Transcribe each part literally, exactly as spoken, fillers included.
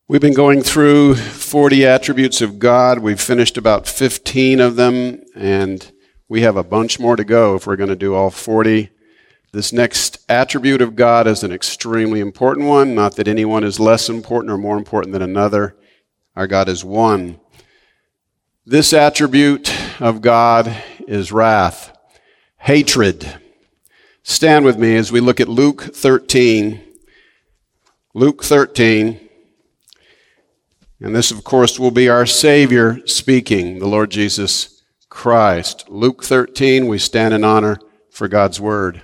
We've been going through forty attributes of God. We've finished about fifteen of them, and we have a bunch more to go if we're going to do all forty. This next attribute of God is an extremely important one. Not that anyone is less important or more important than another. Our God is one. This attribute of God is wrath, hatred. Stand with me as we look at Luke thirteen. Luke thirteen. And this, of course, will be our Savior speaking, the Lord Jesus Christ. Luke thirteen, we stand in honor for God's Word.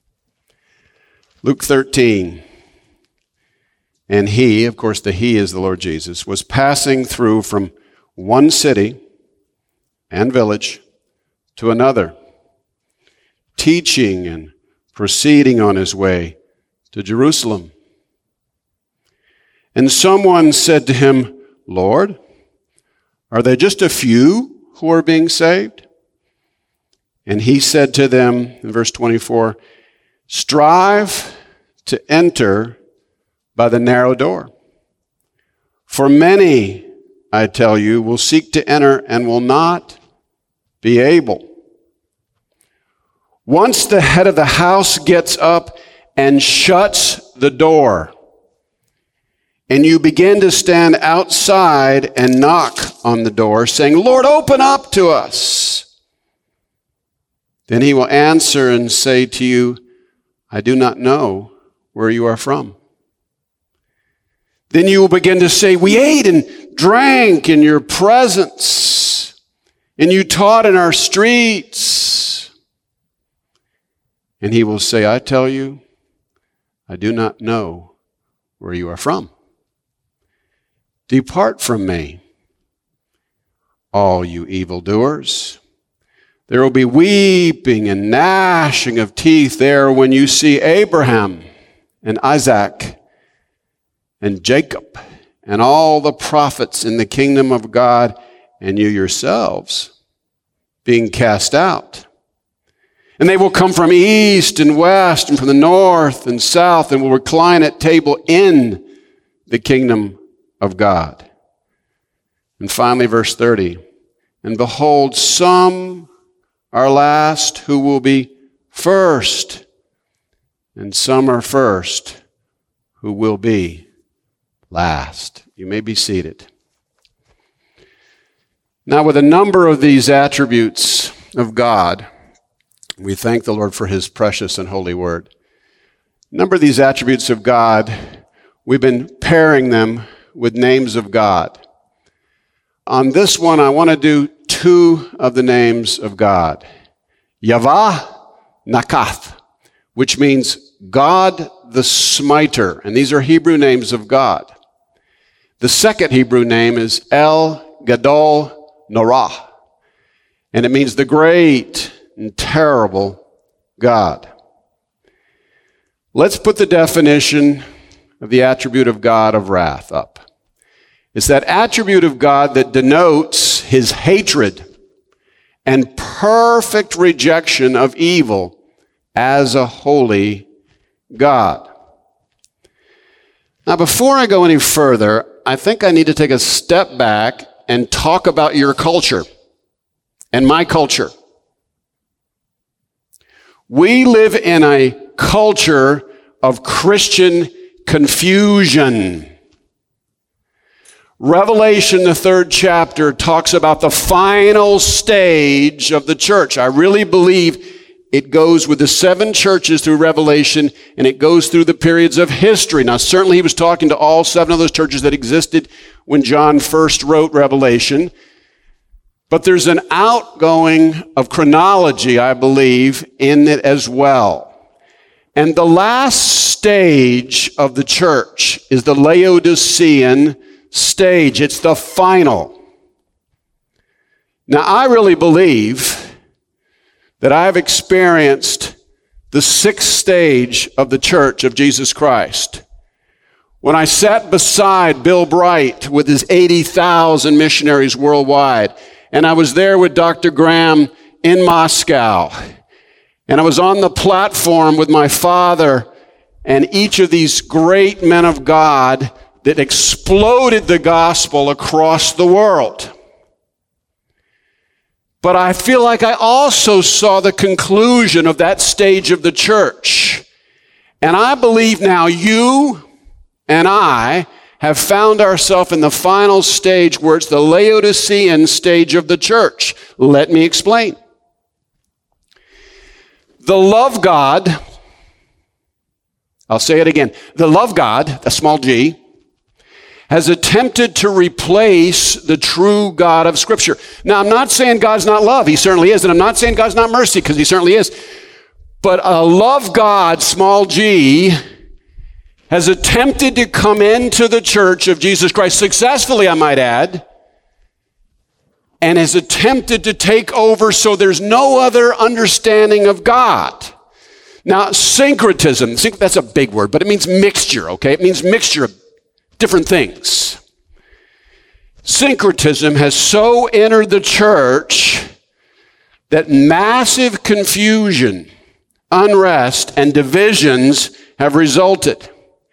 Luke thirteen. And he, of course, the he is the Lord Jesus, was passing through from one city and village to another, teaching and proceeding on his way to Jerusalem. And someone said to him, Lord, are there just a few who are being saved? And he said to them, in verse twenty-four, strive to enter by the narrow door. For many, I tell you, will seek to enter and will not be able. Once the head of the house gets up and shuts the door, and you begin to stand outside and knock on the door, saying, Lord, open up to us. Then he will answer and say to you, I do not know where you are from. Then you will begin to say, we ate and drank in your presence, and you taught in our streets. And he will say, I tell you, I do not know where you are from. Depart from me, all you evildoers. There will be weeping and gnashing of teeth there when you see Abraham and Isaac and Jacob and all the prophets in the kingdom of God, and you yourselves being cast out. And they will come from east and west and from the north and south and will recline at table in the kingdom of God. And finally, verse thirty, and behold, some are last who will be first, and some are first who will be last. You may be seated. Now, with a number of these attributes of God, we thank the Lord for his precious and holy word. A number of these attributes of God, we've been pairing them with names of God. On this one, I want to do two of the names of God. Yavah Nakath, which means God the smiter. And these are Hebrew names of God. The second Hebrew name is El Gadol Norah. And it means the great and terrible God. Let's put the definition of the attribute of God of wrath up. It's that attribute of God that denotes his hatred and perfect rejection of evil as a holy God. Now, before I go any further, I think I need to take a step back and talk about your culture and my culture. We live in a culture of Christian confusion. Revelation, the third chapter, talks about the final stage of the church. I really believe it goes with the seven churches through Revelation, and it goes through the periods of history. Now, certainly he was talking to all seven of those churches that existed when John first wrote Revelation. But there's an outgoing of chronology, I believe, in it as well. And the last stage of the church is the Laodicean stage. It's the final. Now, I really believe that I've experienced the sixth stage of the church of Jesus Christ. When I sat beside Bill Bright with his eighty thousand missionaries worldwide, and I was there with Doctor Graham in Moscow, and I was on the platform with my father and each of these great men of God that exploded the gospel across the world. But I feel like I also saw the conclusion of that stage of the church. And I believe now you and I have found ourselves in the final stage where it's the Laodicean stage of the church. Let me explain. The love God, I'll say it again, the love God, a small g, has attempted to replace the true God of Scripture. Now, I'm not saying God's not love. He certainly is. And I'm not saying God's not mercy, because he certainly is. But a love God, small g, has attempted to come into the church of Jesus Christ, successfully, I might add, and has attempted to take over so there's no other understanding of God. Now, syncretism, that's a big word, but it means mixture, okay? It means mixture of different things. Syncretism has so entered the church that massive confusion, unrest, and divisions have resulted.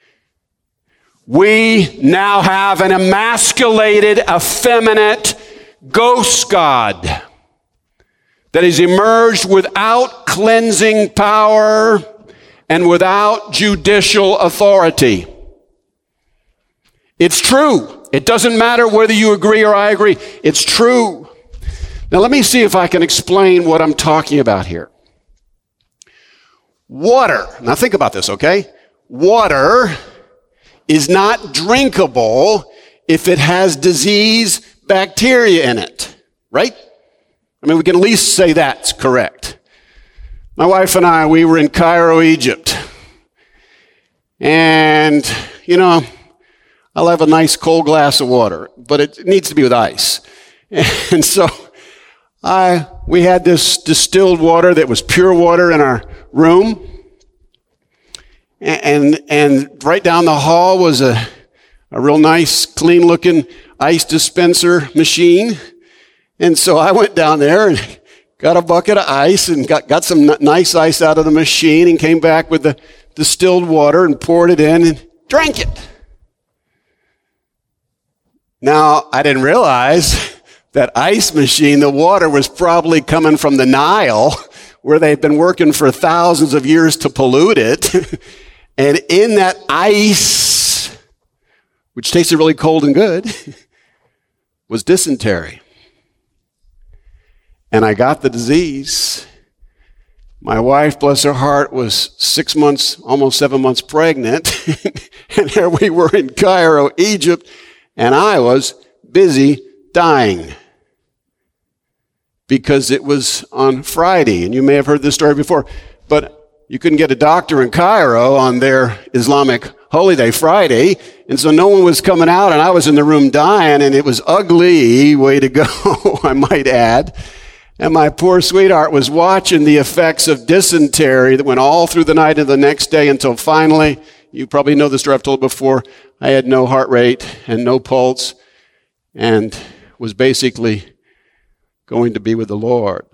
We now have an emasculated, effeminate ghost god that has emerged without cleansing power and without judicial authority. It's true. It doesn't matter whether you agree or I agree. It's true. Now let me see if I can explain what I'm talking about here. Water. Now think about this, okay? Water is not drinkable if it has disease bacteria in it, right? I mean, we can at least say that's correct. My wife and I, we were in Cairo, Egypt. And, you know, I'll have a nice cold glass of water, but it needs to be with ice. And so I, we had this distilled water that was pure water in our room. And, and right down the hall was a, a real nice, clean-looking ice dispenser machine. And so I went down there and got a bucket of ice and got, got some n- nice ice out of the machine and came back with the distilled water and poured it in and drank it. Now, I didn't realize that ice machine, the water was probably coming from the Nile, where they've been working for thousands of years to pollute it. And in that ice, which tasted really cold and good, was dysentery. And I got the disease. My wife, bless her heart, was six months, almost seven months pregnant. And there we were in Cairo, Egypt, and I was busy dying. Because it was on Friday, and you may have heard this story before, but you couldn't get a doctor in Cairo on their Islamic holy day, Friday, and so no one was coming out, and I was in the room dying, and it was ugly, way to go, I might add. And my poor sweetheart was watching the effects of dysentery that went all through the night and the next day until finally, you probably know the story, I've told before, I had no heart rate and no pulse, and was basically going to be with the Lord.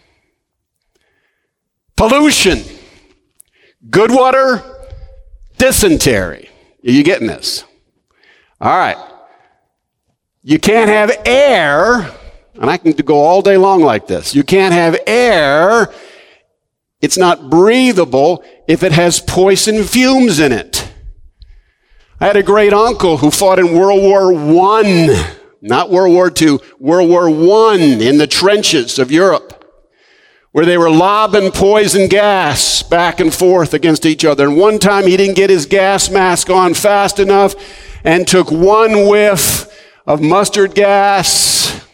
Pollution. Good water, dysentery. Are you getting this? All right. You can't have air, and I can go all day long like this. You can't have air. It's not breathable if it has poison fumes in it. I had a great uncle who fought in World War One, not World War Two, World War One in the trenches of Europe, where they were lobbing poison gas back and forth against each other. And one time he didn't get his gas mask on fast enough and took one whiff of mustard gas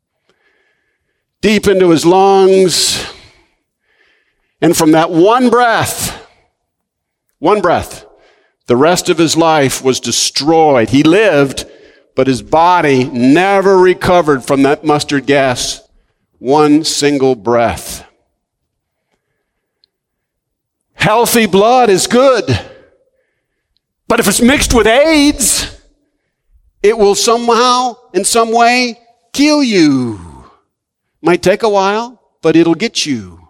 deep into his lungs. And from that one breath, one breath, the rest of his life was destroyed. He lived, but his body never recovered from that mustard gas. One single breath. Healthy blood is good, but if it's mixed with AIDS, it will somehow, in some way, kill you. Might take a while, but it'll get you.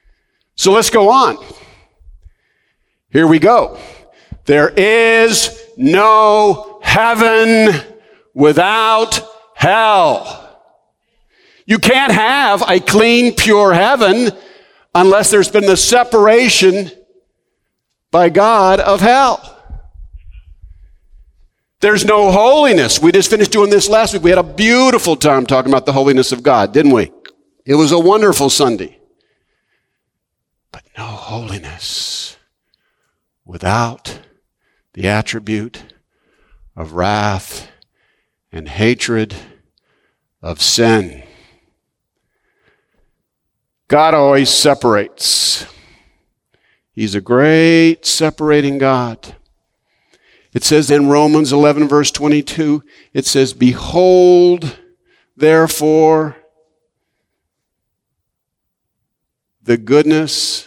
So let's go on. Here we go. There is no heaven without hell. You can't have a clean, pure heaven unless there's been the separation by God of hell. There's no holiness. We just finished doing this last week. We had a beautiful time talking about the holiness of God, didn't we? It was a wonderful Sunday. But no holiness without the attribute of wrath and hatred of sin. God always separates. He's a great separating God. It says in Romans eleven, verse twenty-two, it says, behold, therefore, the goodness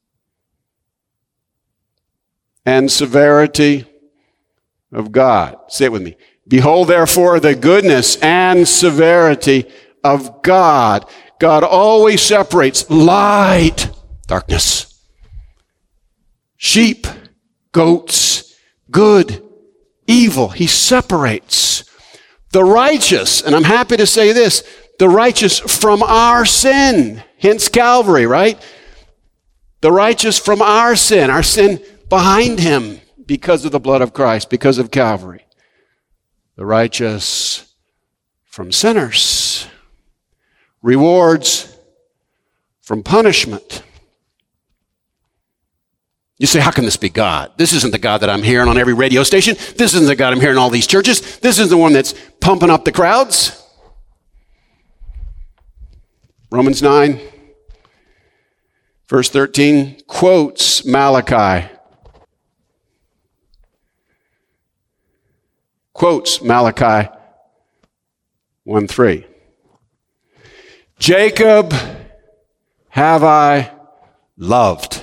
and severity of God. Say it with me. Behold, therefore, the goodness and severity of God. God always separates light, darkness, sheep, goats, good, evil. He separates the righteous, and I'm happy to say this, the righteous from our sin. Hence Calvary, right? The righteous from our sin, our sin behind him because of the blood of Christ, because of Calvary. The righteous from sinners. Rewards from punishment. You say, how can this be God? This isn't the God that I'm hearing on every radio station. This isn't the God I'm hearing in all these churches. This isn't the one that's pumping up the crowds. Romans nine, verse thirteen, quotes Malachi. Quotes Malachi one three. Jacob have I loved.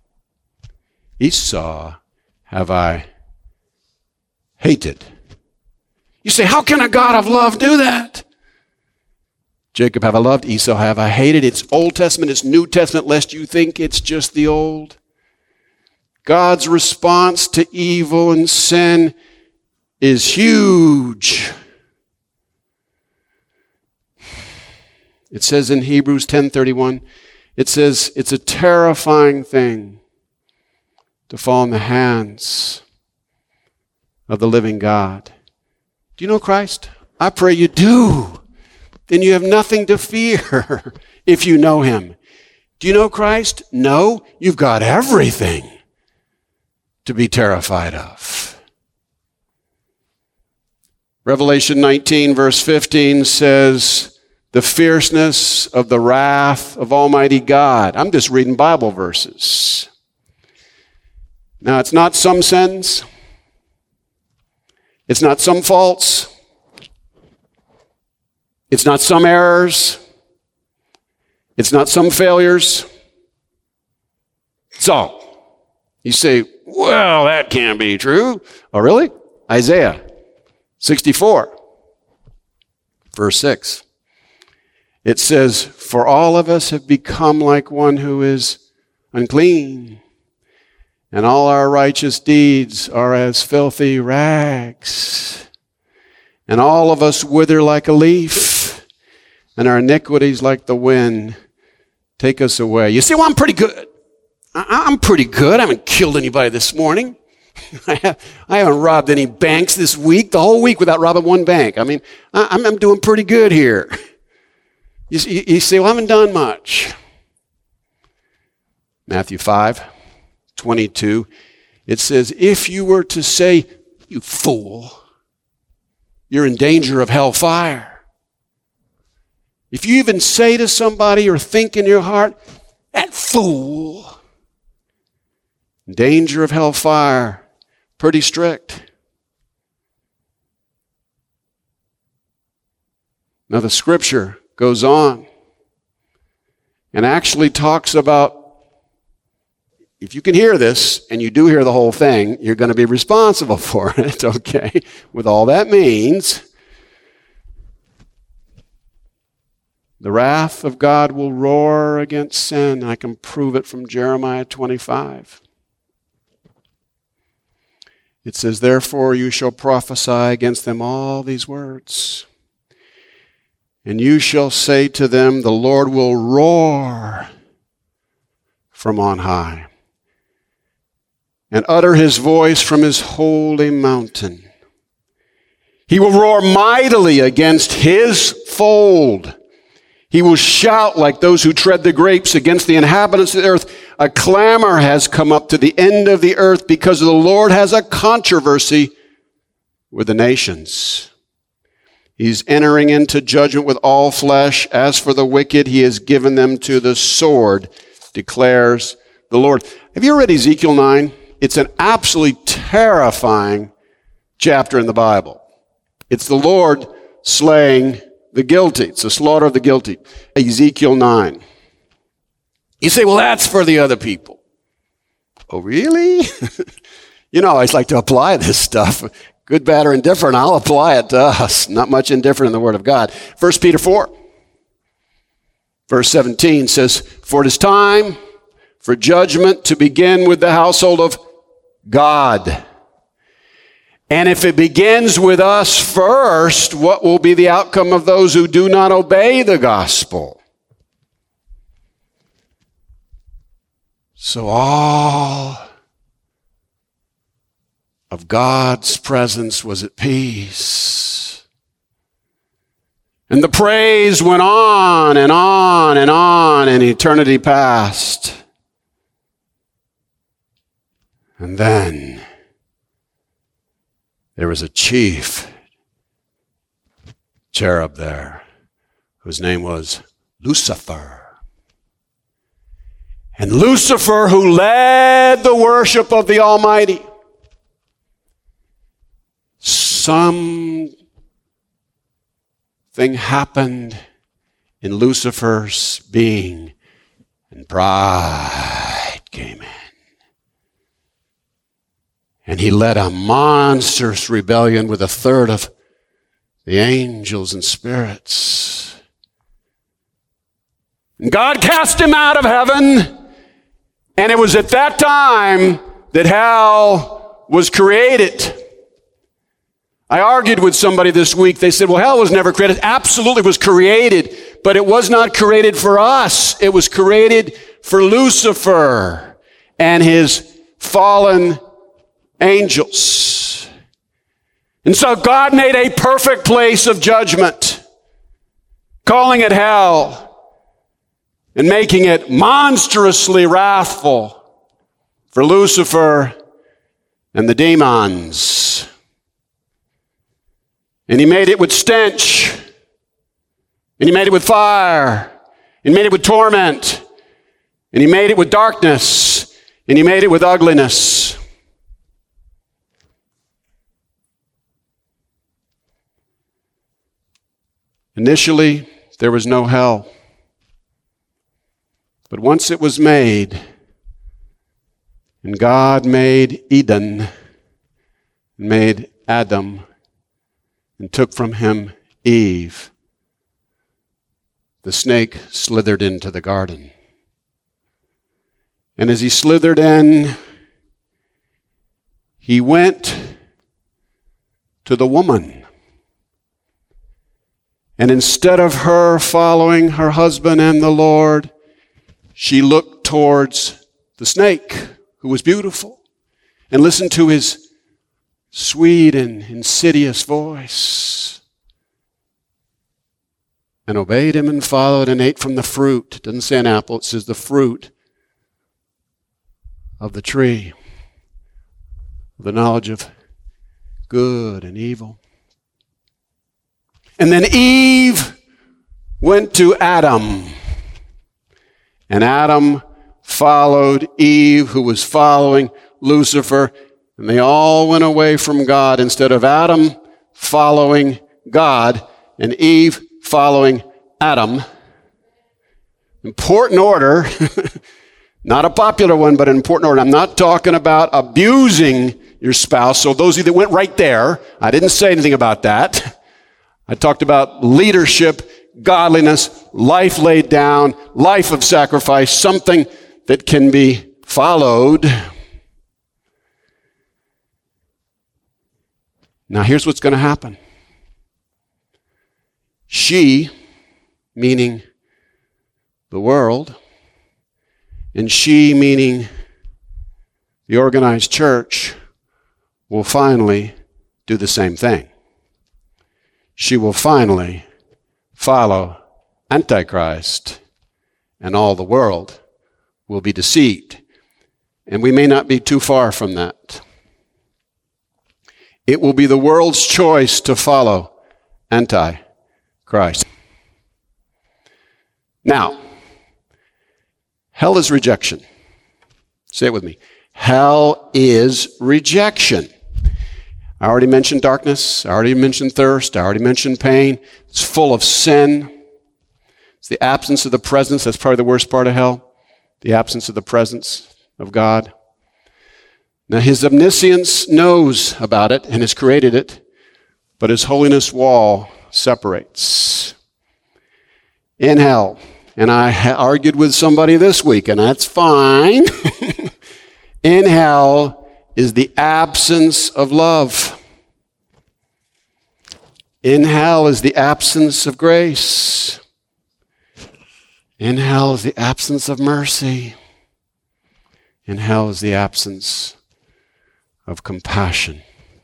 Esau have I hated. You say, how can a God of love do that? Jacob have I loved, Esau have I hated. It's Old Testament, it's New Testament, lest you think it's just the old. God's response to evil and sin is huge. It says in Hebrews ten thirty-one, it says it's a terrifying thing to fall in the hands of the living God. Do you know Christ? I pray you do. Then you have nothing to fear if you know him. Do you know Christ? No, you've got everything to be terrified of. Revelation nineteen, verse fifteen says, the fierceness of the wrath of Almighty God. I'm just reading Bible verses. Now, it's not some sins. It's not some faults. It's not some errors. It's not some failures. It's all. You say, well, that can't be true. Oh, really? Isaiah sixty-four, verse six. It says, for all of us have become like one who is unclean, and all our righteous deeds are as filthy rags. And all of us wither like a leaf, and our iniquities like the wind take us away. You say, well, I'm pretty good. I- I'm pretty good. I haven't killed anybody this morning. I, have, I haven't robbed any banks this week, the whole week without robbing one bank. I mean, I- I'm, I'm doing pretty good here. You, you, you say, well, I haven't done much. Matthew five twenty-two, it says, if you were to say, you fool, you're in danger of hellfire. If you even say to somebody or think in your heart, that fool, in danger of hellfire, pretty strict. Now the scripture goes on and actually talks about, if you can hear this, and you do hear the whole thing, you're going to be responsible for it, okay? With all that means, the wrath of God will roar against sin. I can prove it from Jeremiah twenty-five. It says, therefore you shall prophesy against them all these words. And you shall say to them, the Lord will roar from on high and utter his voice from his holy mountain. He will roar mightily against his fold. He will shout like those who tread the grapes against the inhabitants of the earth. A clamor has come up to the end of the earth because the Lord has a controversy with the nations. He's entering into judgment with all flesh. As for the wicked, he has given them to the sword, declares the Lord. Have you read Ezekiel nine? It's an absolutely terrifying chapter in the Bible. It's the Lord slaying the guilty. It's the slaughter of the guilty. Ezekiel nine. You say, well, that's for the other people. Oh, really? You know, I always like to apply this stuff. Good, bad, or indifferent, I'll apply it to us. Not much indifferent in the Word of God. First Peter four, verse seventeen says, for it is time for judgment to begin with the household of God. And if it begins with us first, what will be the outcome of those who do not obey the gospel? So all of God's presence was at peace. And the praise went on and on and on, and eternity passed. And then there was a chief cherub there whose name was Lucifer. And Lucifer, who led the worship of the Almighty, something happened in Lucifer's being, and pride came in. And he led a monstrous rebellion with a third of the angels and spirits. And God cast him out of heaven. And it was at that time that hell was created. I argued with somebody this week. They said, well, hell was never created. Absolutely, it was created. But it was not created for us. It was created for Lucifer and his fallen angels. And so God made a perfect place of judgment, calling it hell, and making it monstrously wrathful for Lucifer and the demons. And he made it with stench, and he made it with fire, and he made it with torment, and he made it with darkness, and he made it with ugliness. Initially, there was no hell. But once it was made, and God made Eden, made Adam, and took from him Eve, the snake slithered into the garden. And as he slithered in, he went to the woman. And instead of her following her husband and the Lord, she looked towards the snake, who was beautiful, and listened to his sweet and insidious voice, and obeyed him and followed and ate from the fruit. It doesn't say an apple, it says the fruit of the tree, the knowledge of good and evil. And then Eve went to Adam. And Adam followed Eve, who was following Lucifer. And they all went away from God instead of Adam following God and Eve following Adam. Important order. Not a popular one, but an important order. I'm not talking about abusing your spouse. So those of you that went right there, I didn't say anything about that. I talked about leadership, godliness, life laid down, life of sacrifice, something that can be followed. Now here's what's going to happen. She, meaning the world, and she, meaning the organized church, will finally do the same thing. She will finally follow Antichrist, and all the world will be deceived. And we may not be too far from that. It will be the world's choice to follow Antichrist. Now, hell is rejection. Say it with me. Hell is rejection. I already mentioned darkness. I already mentioned thirst. I already mentioned pain. It's full of sin. It's the absence of the presence. That's probably the worst part of hell. The absence of the presence of God. Now, his omniscience knows about it and has created it, but his holiness wall separates. In hell, and I ha- argued with somebody this week, and that's fine. In hell is the absence of love. In hell is the absence of grace. In hell is the absence of mercy. In hell is the absence of compassion.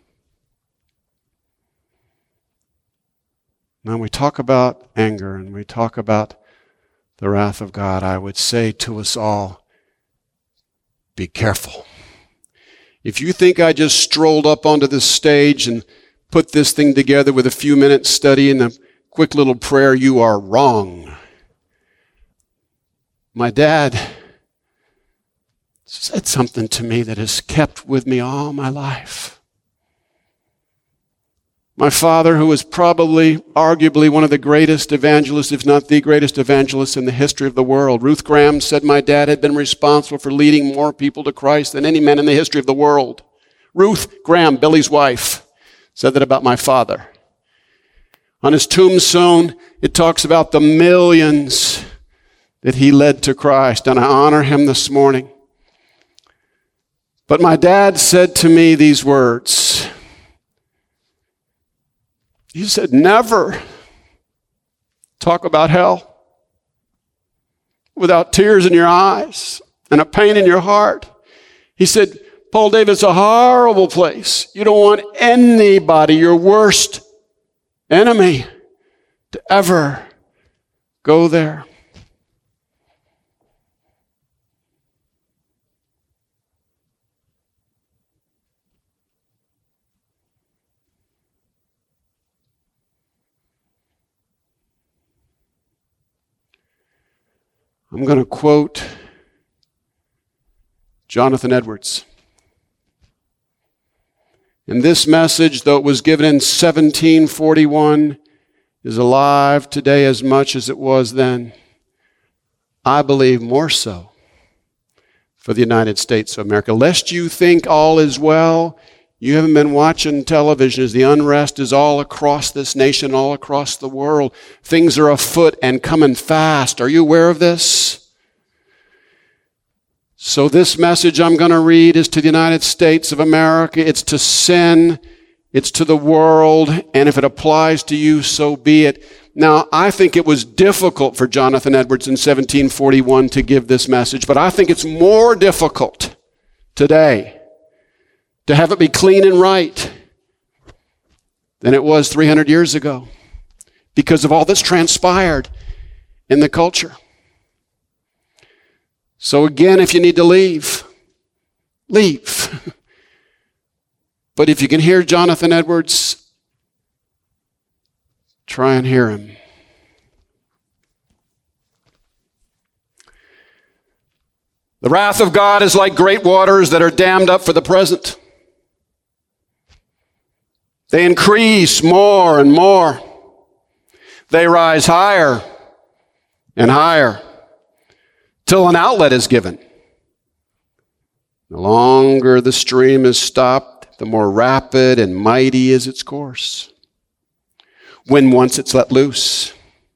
Now we talk about anger and we talk about the wrath of God. I would say to us all, be careful. If you think I just strolled up onto this stage and put this thing together with a few minutes study and a quick little prayer, you are wrong. My dad said something to me that has kept with me all my life. My father, who was probably, arguably, one of the greatest evangelists, if not the greatest evangelist in the history of the world. Ruth Graham said my dad had been responsible for leading more people to Christ than any man in the history of the world. Ruth Graham, Billy's wife, said that about my father. On his tombstone, it talks about the millions that he led to Christ, and I honor him this morning. But my dad said to me these words. He said, never talk about hell without tears in your eyes and a pain in your heart. He said, Paul David, it's a horrible place. You don't want anybody, your worst enemy, to ever go there. I'm going to quote Jonathan Edwards. And this message, though it was given in seventeen forty-one, is alive today as much as it was then. I believe more so for the United States of America. Lest you think all is well, you haven't been watching television as the unrest is all across this nation, all across the world. Things are afoot and coming fast. Are you aware of this? So this message I'm going to read is to the United States of America. It's to sin. It's to the world. And if it applies to you, so be it. Now, I think it was difficult for Jonathan Edwards in seventeen forty-one to give this message, but I think it's more difficult today to have it be clean and right than it was three hundred years ago because of all that's transpired in the culture. So again, if you need to leave, leave. But if you can hear Jonathan Edwards, try and hear him. The wrath of God is like great waters that are dammed up for the present. They increase more and more. They rise higher and higher till an outlet is given. The longer the stream is stopped, the more rapid and mighty is its course. When once it's let loose.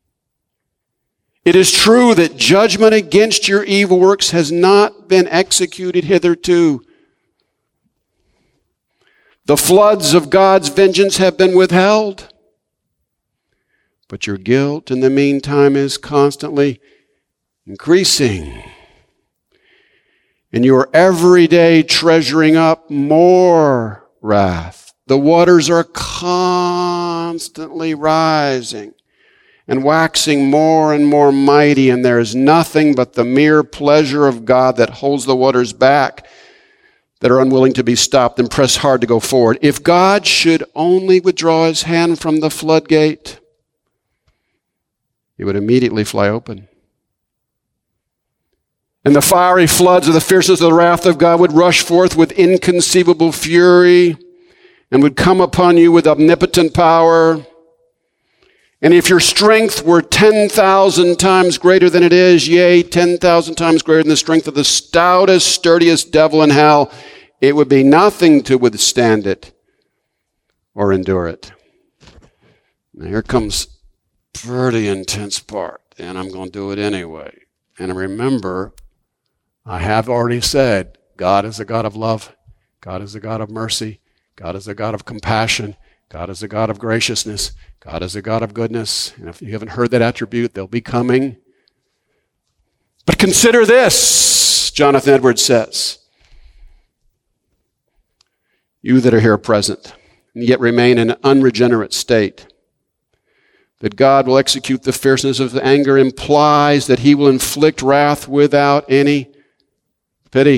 It is true that judgment against your evil works has not been executed hitherto. The floods of God's vengeance have been withheld. But your guilt in the meantime is constantly increasing. And you are every day treasuring up more wrath. The waters are constantly rising and waxing more and more mighty, and there is nothing but the mere pleasure of God that holds the waters back, that are unwilling to be stopped and press hard to go forward. If God should only withdraw his hand from the floodgate, it would immediately fly open. And the fiery floods of the fierceness of the wrath of God would rush forth with inconceivable fury and would come upon you with omnipotent power. And if your strength were ten thousand times greater than it is, yea, ten thousand times greater than the strength of the stoutest, sturdiest devil in hell, it would be nothing to withstand it or endure it. Now here comes pretty intense part, and I'm going to do it anyway. And remember, I have already said, God is a God of love. God is a God of mercy. God is a God of compassion. God is a God of graciousness. God is a God of goodness. And if you haven't heard that attribute, they'll be coming. But consider this, Jonathan Edwards says. You that are here present, and yet remain in an unregenerate state, that God will execute the fierceness of anger implies that he will inflict wrath without any pity.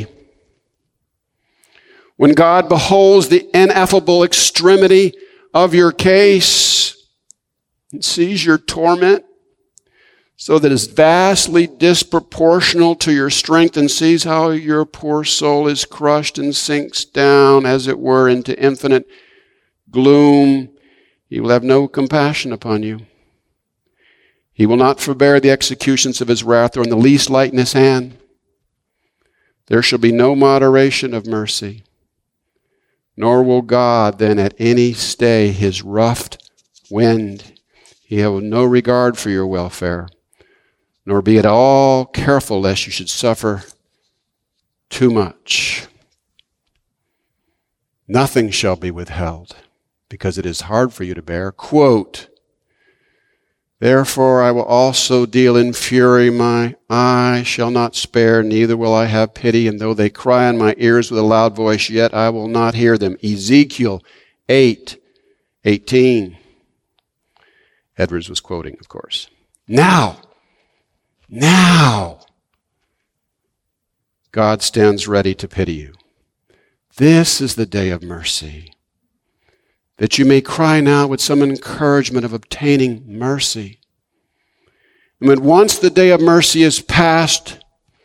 When God beholds the ineffable extremity of your case and sees your torment so that it's vastly disproportional to your strength, and sees how your poor soul is crushed and sinks down, as it were, into infinite gloom, he will have no compassion upon you. He will not forbear the executions of his wrath, or in the least light in his hand. There shall be no moderation of mercy, nor will God then at any stay his roughed wind. He will have no regard for your welfare, nor be at all careful lest you should suffer too much. Nothing shall be withheld, because it is hard for you to bear. Quote, therefore I will also deal in fury, my eye shall not spare, neither will I have pity, and though they cry in my ears with a loud voice, yet I will not hear them. Ezekiel eight eighteen. Edwards was quoting, of course. Now, now, God stands ready to pity you. This is the day of mercy, that you may cry now with some encouragement of obtaining mercy. And when once the day of mercy is past,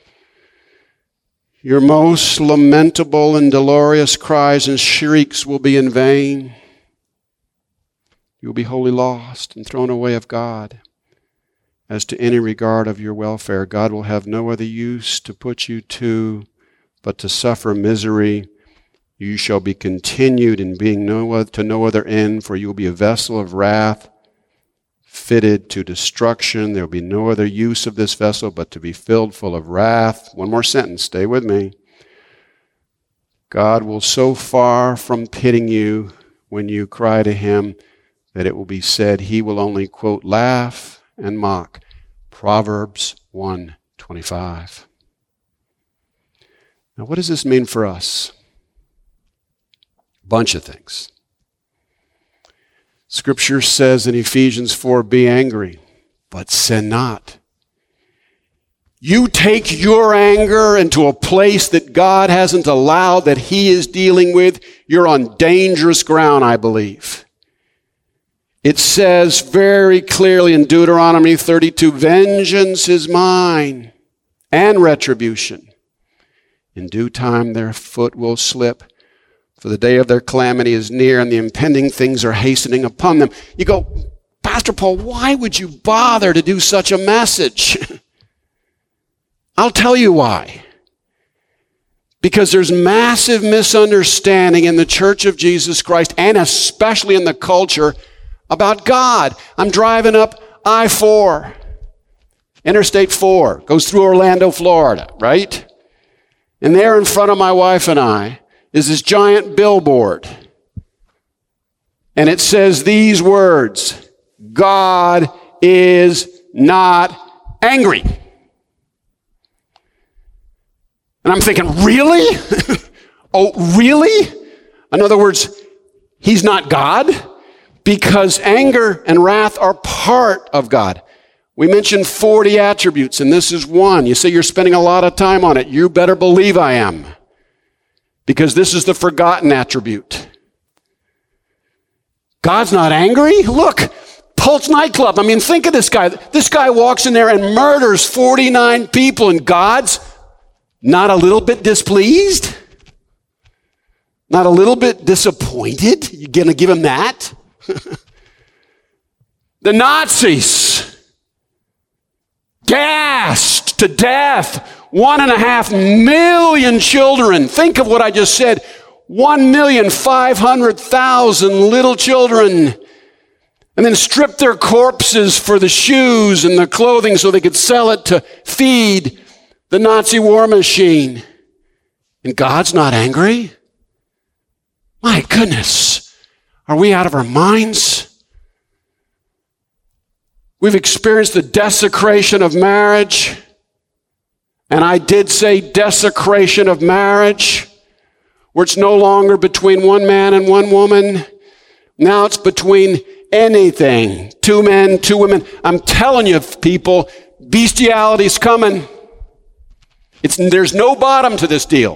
your most lamentable and dolorous cries and shrieks will be in vain. You will be wholly lost and thrown away of God. As to any regard of your welfare, God will have no other use to put you to, but to suffer misery. You shall be continued in being no other, to no other end, for you will be a vessel of wrath, fitted to destruction. There will be no other use of this vessel but to be filled full of wrath. One more sentence, stay with me. God will so far from pitying you when you cry to him that it will be said he will only, quote, laugh and mock. Proverbs one twenty-five. Now, what does this mean for us? Bunch of things. Scripture says in Ephesians four, be angry, but sin not. You take your anger into a place that God hasn't allowed, that he is dealing with, you're on dangerous ground, I believe. It says very clearly in Deuteronomy thirty-two, vengeance is mine and retribution. In due time their foot will slip, for the day of their calamity is near, and the impending things are hastening upon them. You go, Pastor Paul, why would you bother to do such a message? I'll tell you why. Because there's massive misunderstanding in the Church of Jesus Christ, and especially in the culture, about God. I'm driving up I four, Interstate four, goes through Orlando, Florida, right? And there in front of my wife and I is this giant billboard. And it says these words, God is not angry. And I'm thinking, really? Oh, really? In other words, he's not God? Because anger and wrath are part of God. We mentioned forty attributes, and this is one. You say you're spending a lot of time on it. You better believe I am. Because this is the forgotten attribute. God's not angry? Look, Pulse nightclub. I mean, think of this guy. This guy walks in there and murders forty-nine people, and God's not a little bit displeased? Not a little bit disappointed? You're going to give him that? The Nazis gassed to death one and a half million children. Think of what I just said. One million five hundred thousand little children. And then stripped their corpses for the shoes and the clothing so they could sell it to feed the Nazi war machine. And God's not angry? My goodness. Are we out of our minds? We've experienced the desecration of marriage. And I did say desecration of marriage, where it's no longer between one man and one woman. Now it's between anything. Two men, two women. I'm telling you, people, bestiality's coming. It's, there's no bottom to this deal.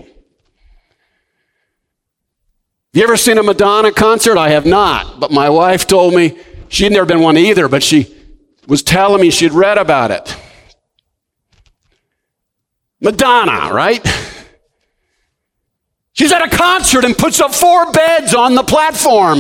You ever seen a Madonna concert? I have not, but my wife told me, she'd never been one either, but she was telling me she'd read about it. Madonna, right? She's at a concert and puts up four beds on the platform.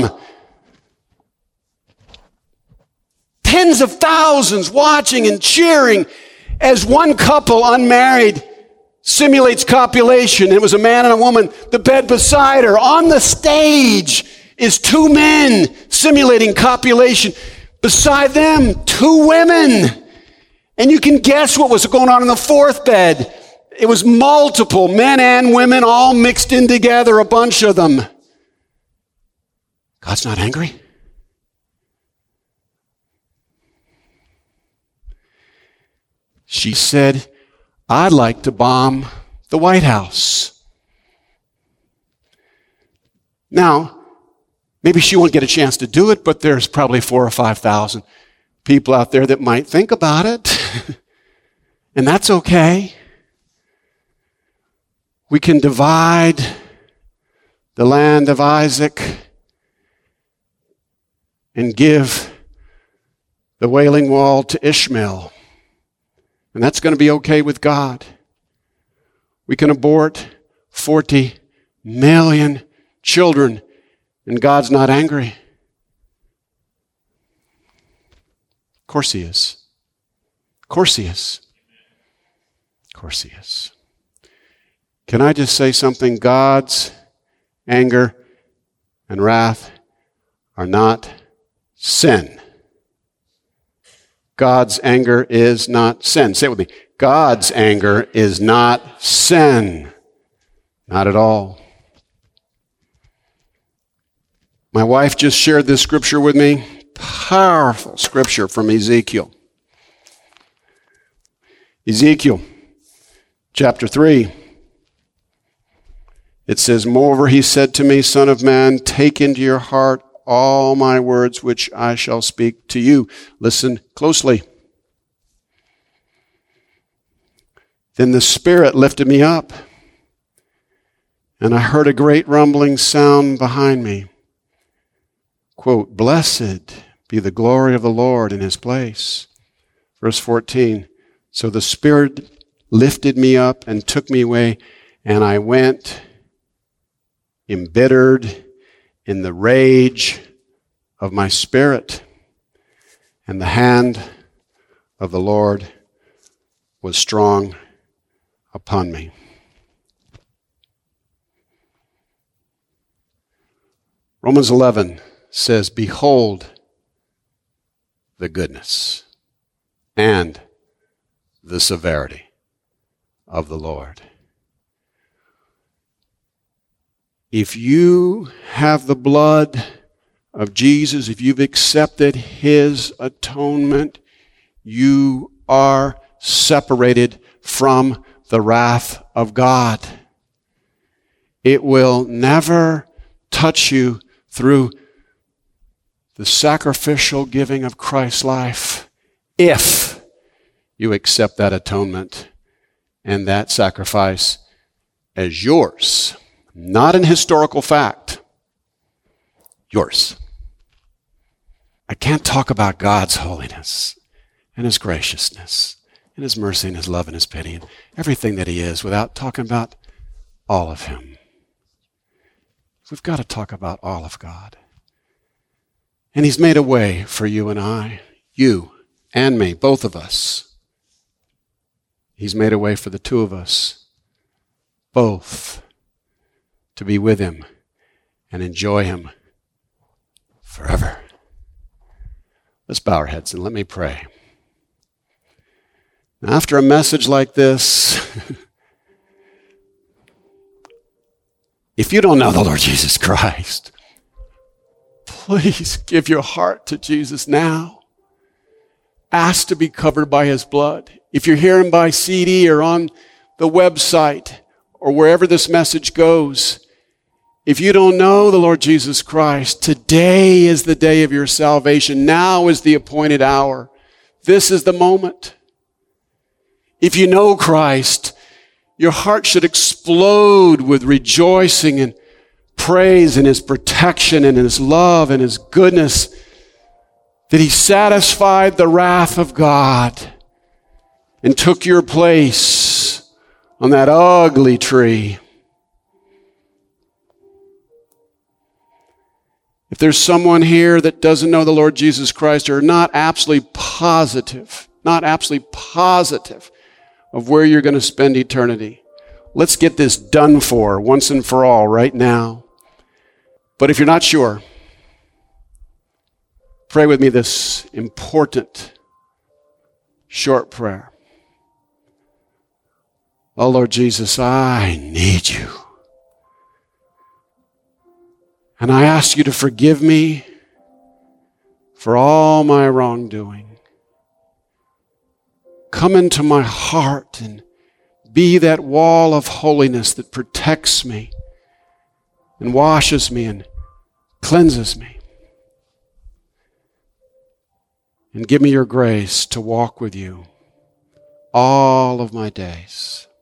Tens of thousands watching and cheering as one couple, unmarried, simulates copulation. It was a man and a woman. The bed beside her, on the stage, is two men simulating copulation. Beside them, two women. And you can guess what was going on in the fourth bed. It was multiple men and women all mixed in together, a bunch of them. God's not angry? She said, I'd like to bomb the White House. Now, maybe she won't get a chance to do it, but there's probably four or five thousand people out there that might think about it. And that's okay. We can divide the land of Isaac and give the Wailing Wall to Ishmael. And that's going to be okay with God. We can abort forty million children, and God's not angry. Of course he is. Of course he is. Of course he is. Can I just say something? God's anger and wrath are not sin. God's anger is not sin. Say it with me. God's anger is not sin. Not at all. My wife just shared this scripture with me. Powerful scripture from Ezekiel. Ezekiel chapter three. It says, moreover, he said to me, Son of man, take into your heart all my words which I shall speak to you. Listen closely. Then the Spirit lifted me up, and I heard a great rumbling sound behind me. Quote, blessed be the glory of the Lord in his place. Verse fourteen, so the Spirit lifted me up and took me away, and I went embittered in the rage of my spirit, and the hand of the Lord was strong upon me. Romans eleven says, behold the goodness and the severity of the Lord. If you have the blood of Jesus, if you've accepted his atonement, you are separated from the wrath of God. It will never touch you through the sacrificial giving of Christ's life if you accept that atonement and that sacrifice as yours, not an historical fact, yours. I can't talk about God's holiness and his graciousness and his mercy and his love and his pity and everything that he is without talking about all of him. We've got to talk about all of God. And he's made a way for you and I, you and me, both of us. He's made a way for the two of us, both, to be with him and enjoy him forever. Let's bow our heads and let me pray. Now, after a message like this, if you don't know the Lord Jesus Christ, please give your heart to Jesus now. Ask to be covered by his blood. If you're hearing by C D or on the website or wherever this message goes, if you don't know the Lord Jesus Christ, today is the day of your salvation. Now is the appointed hour. This is the moment. If you know Christ, your heart should explode with rejoicing and praise in his protection and his love and his goodness, that he satisfied the wrath of God and took your place on that ugly tree. If there's someone here that doesn't know the Lord Jesus Christ or not absolutely positive, not absolutely positive of where you're going to spend eternity, let's get this done for once and for all right now. But if you're not sure, pray with me this important short prayer. Oh, Lord Jesus, I need you. And I ask you to forgive me for all my wrongdoing. Come into my heart and be that wall of holiness that protects me and washes me and cleanses me. And give me your grace to walk with you all of my days.